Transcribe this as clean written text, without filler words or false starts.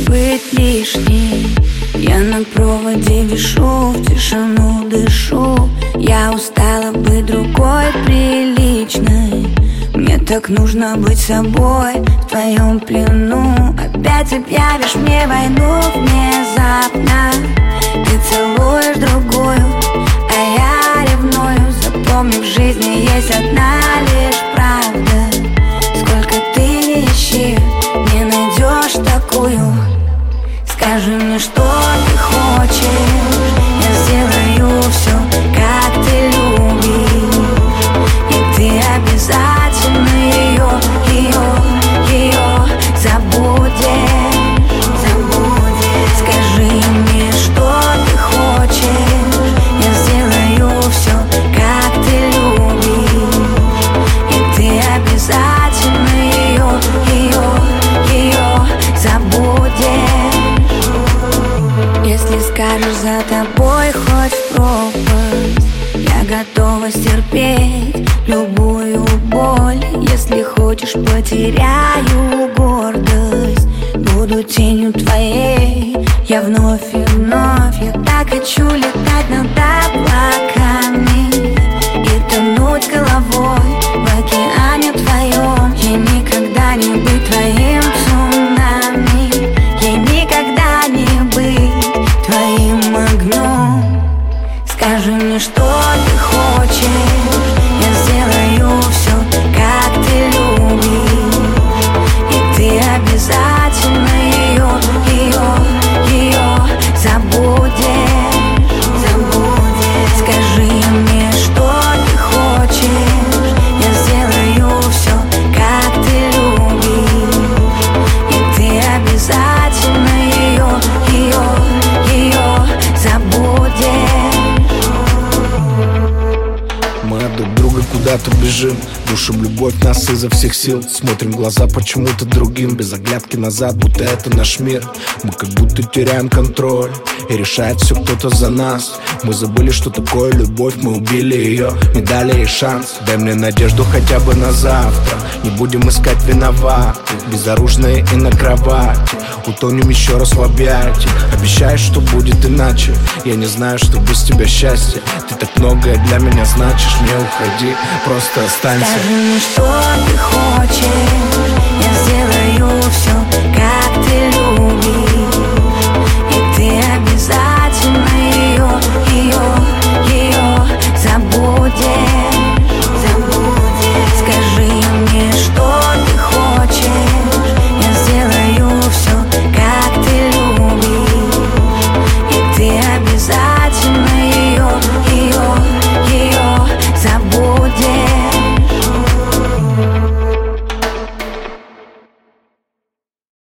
быть лишней. Я на проводе вишу, в тишину дышу. Я устала быть другой приличной. Мне так нужно быть собой в твоем плену. Опять объявишь мне войну внезапно. Ты целуешь другую, а я ревную. Запомни, в жизни есть одна лишь правда. Сколько ты не ищи, не найдешь такую. Скажи мне, что ты хочешь, я сделаю все, как ты любишь. И ты обязательно ее забудешь. Скажи мне, что ты хочешь, я сделаю все, как ты любишь. И ты обязательно ее забудешь. Если скажешь, за тобой хоть в пропасть, я готова стерпеть любую боль. Если хочешь, потеряю гордость, буду тенью твоей, я вновь и вновь. Я так хочу летать над облаками и тонуть головой в океане твоем. Я никогда не быть твоим цунами, я никогда не быть твоим огнем. Скажи мне, что ты хочешь, я сделаю все, как ты любишь. И ты обязательно ее забудешь. Скажи мне, что ты хочешь, я сделаю все, как ты любишь. И ты обязательно ее забудешь. Мы от друг друга куда-то бежим, душим любовь нас изо всех сил. Смотрим в глаза почему-то другим, без оглядки назад, будто это наш мир. Мы как будто теряем контроль, и решает все кто-то за нас. Мы забыли, что такое любовь, мы убили ее, не дали ей шанс. Дай мне надежду хотя бы на завтра, не будем искать виноватых. Безоружные и на кровати, утонем еще раз в объятиях. Обещаешь, что будет иначе, я не знаю, что без тебя счастье. Ты так многое для меня значишь, не уходи, просто останься. Скажи мне, что ты хочешь, я сделаю все,